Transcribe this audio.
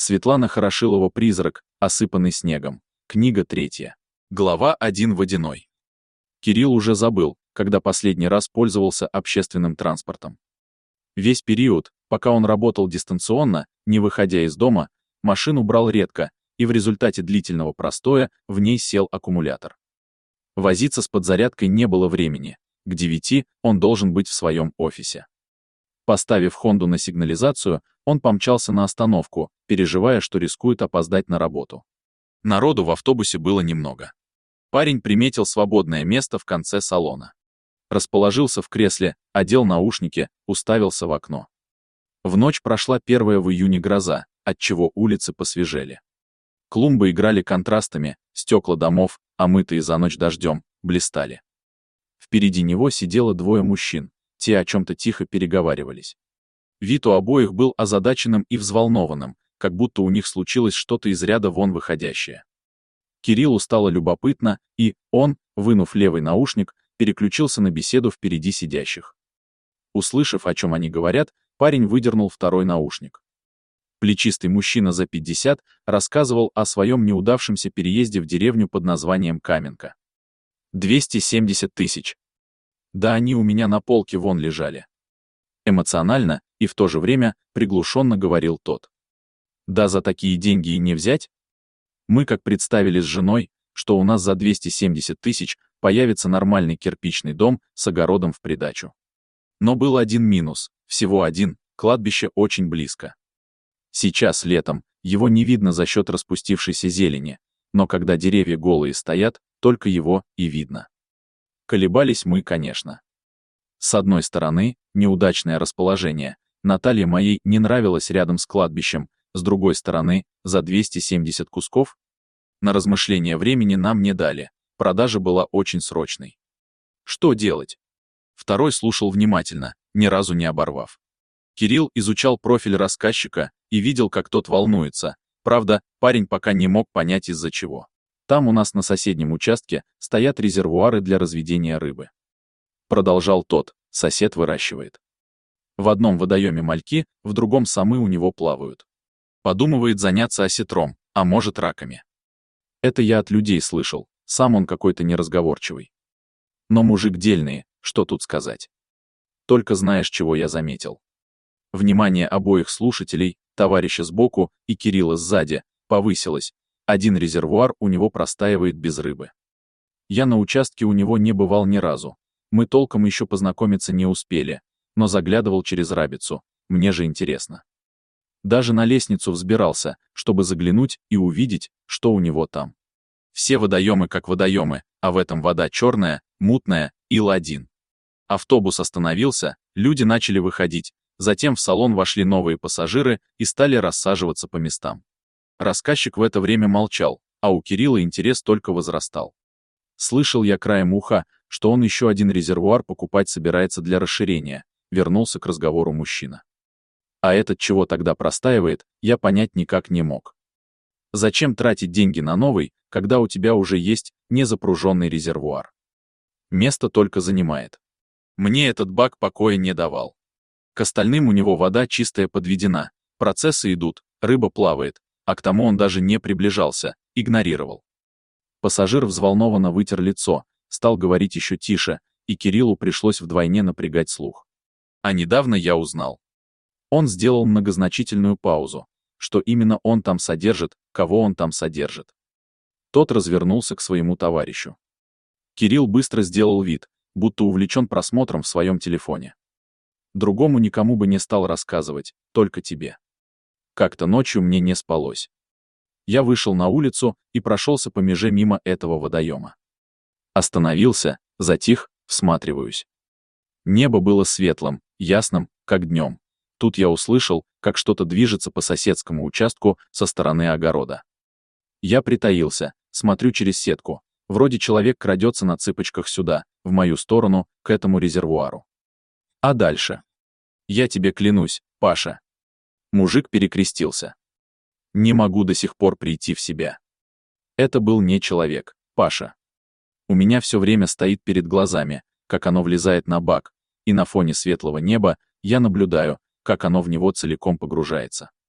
Светлана Хорошилова «Призрак, осыпанный снегом». Книга 3. Глава 1. Водяной. Кирилл уже забыл, когда последний раз пользовался общественным транспортом. Весь период, пока он работал дистанционно, не выходя из дома, машину брал редко, и в результате длительного простоя в ней сел аккумулятор. Возиться с подзарядкой не было времени. К 9 он должен быть в своем офисе. Поставив Хонду на сигнализацию, он помчался на остановку, переживая, что рискует опоздать на работу. Народу в автобусе было немного. Парень приметил свободное место в конце салона. Расположился в кресле, одел наушники, уставился в окно. В ночь прошла первая в июне гроза, отчего улицы посвежели. Клумбы играли контрастами, стекла домов, омытые за ночь дождем, блистали. Впереди него сидело двое мужчин, те о чем-то тихо переговаривались. Вид у обоих был озадаченным и взволнованным, как будто у них случилось что-то из ряда вон выходящее. Кириллу стало любопытно, и он, вынув левый наушник, переключился на беседу впереди сидящих. Услышав, о чем они говорят, парень выдернул второй наушник. Плечистый мужчина за 50 рассказывал о своем неудавшемся переезде в деревню под названием Каменка. 270 тысяч. Да они у меня на полке вон лежали. Эмоционально и в то же время приглушенно говорил тот. Да за такие деньги и не взять. Мы как представили с женой, что у нас за 270 тысяч появится нормальный кирпичный дом с огородом в придачу. Но был один минус, всего один, кладбище очень близко. Сейчас, летом, его не видно за счет распустившейся зелени, но когда деревья голые стоят, только его и видно. Колебались мы, конечно. С одной стороны, неудачное расположение, Наталье моей не нравилось рядом с кладбищем, с другой стороны, за 270 кусков. На размышление времени нам не дали, продажа была очень срочной. Что делать? Второй слушал внимательно, ни разу не оборвав. Кирилл изучал профиль рассказчика и видел, как тот волнуется, правда, парень пока не мог понять из-за чего. Там у нас на соседнем участке стоят резервуары для разведения рыбы. Продолжал тот, сосед выращивает. В одном водоеме мальки, в другом самы у него плавают. Подумывает заняться осетром, а может раками. Это я от людей слышал, сам он какой-то неразговорчивый. Но мужик дельный, что тут сказать. Только знаешь, чего я заметил. Внимание обоих слушателей, товарища сбоку и Кирилла сзади, повысилось. Один резервуар у него простаивает без рыбы. Я на участке у него не бывал ни разу. Мы толком еще познакомиться не успели, но заглядывал через рабицу, мне же интересно. Даже на лестницу взбирался, чтобы заглянуть и увидеть, что у него там. Все водоемы как водоемы, а в этом вода черная, мутная, ил один. Автобус остановился, люди начали выходить, затем в салон вошли новые пассажиры и стали рассаживаться по местам. Рассказчик в это время молчал, а у Кирилла интерес только возрастал. Слышал я краем уха, что он еще один резервуар покупать собирается для расширения, вернулся к разговору мужчина. А этот чего тогда простаивает, я понять никак не мог. Зачем тратить деньги на новый, когда у тебя уже есть незапруженный резервуар? Место только занимает. Мне этот бак покоя не давал. К остальным у него вода чистая подведена, процессы идут, рыба плавает, а к тому он даже не приближался, игнорировал. Пассажир взволнованно вытер лицо, стал говорить еще тише, и Кириллу пришлось вдвойне напрягать слух. А недавно я узнал. Он сделал многозначительную паузу, что именно он там содержит, кого он там содержит. Тот развернулся к своему товарищу. Кирилл быстро сделал вид, будто увлечен просмотром в своем телефоне. Другому никому бы не стал рассказывать, только тебе. Как-то ночью мне не спалось. Я вышел на улицу и прошелся по меже мимо этого водоема. Остановился, затих, всматриваюсь. Небо было светлым, ясным, как днем. Тут я услышал, как что-то движется по соседскому участку со стороны огорода. Я притаился, смотрю через сетку. Вроде человек крадется на цыпочках сюда, в мою сторону, к этому резервуару. А дальше? Я тебе клянусь, Паша. Мужик перекрестился. Не могу до сих пор прийти в себя. Это был не человек, Паша. У меня все время стоит перед глазами, как оно влезает на бак, и на фоне светлого неба я наблюдаю, как оно в него целиком погружается.